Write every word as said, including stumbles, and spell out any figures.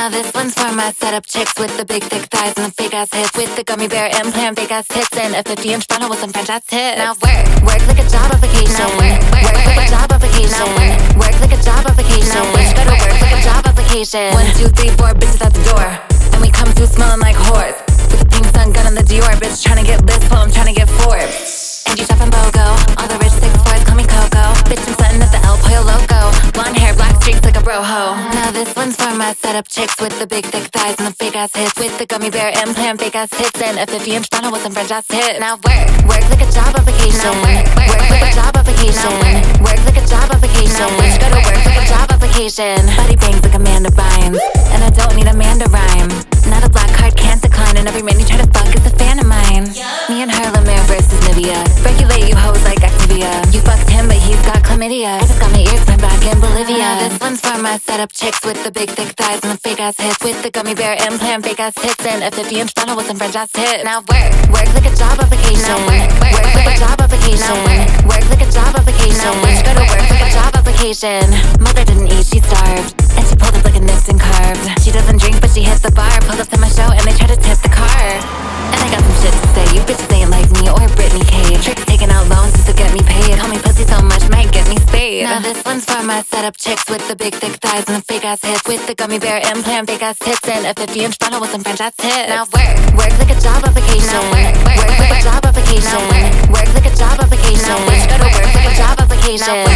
Now this one's for my setup chicks with the big thick thighs and the fake ass hips, with the gummy bear implant, fake ass tits, and a fifty inch funnel with some French ass tits. Now work, work like a job application. Now work, work, work like a job application. Now work, work like a job application. Now bitch gotta work like a job application. One, two, three, four bitches at the door, and we come through smelling like whores, with a pink sun gun in the Dior. Bitch tryna get Liz while I'm tryna get Forbes. And you shopping BOGO, all the rich six fours call me Coco. Bitch I'm stunting at the El Pollo Loco, blonde hair, black streaks like a broho. Now this one's for my setup chicks with the big thick thighs and the fake ass hips, with the gummy bear implant, fake ass tits, and a fifty inch funnel with some French ass tits. Now work, work like a job application. Now work, work, work like a job application. Now work, work like a job application. Now bitch gotta work like a job application. Body bangs like Amanda Bynes, and I don't need a man to rhyme. Not a black card, can't decline, and every man you try to fuck is a fan of mine. Me and Harlem Air versus Nivea, regulate you hoes like Activia. You fucked him but he's got chlamydia. I just got my ears pinned back in Bolivia. Now this one's for my setup chicks with the big thick thighs and the fake ass hips, with the gummy bear implant, fake ass tits, and a fifty inch funnel with some French ass tits. Now work, work like a job application. Now work, work, work like a job application. Now work, work like a job application. Now bitch gotta work like a job application. Mother didn't eat, she starved, and she pulled up like a nipped and carved. She doesn't drink but she hit the bar, pulled up to my show and they try to tip the car. And I got some shit to say, you bitches ain't like me or Britney K. Tricks taking out loans just to get me paid. Call me pussy so much, might get me spayed. Now this one's for my setup chicks with the big thick thighs and the fake ass hips, with the gummy bear implant, fake ass tits, and a fifty inch funnel with some French ass tits. Now work, work like a job application. Now work, work, work like a job application. Now work, work like a job application. Now bitch gotta work like a job application.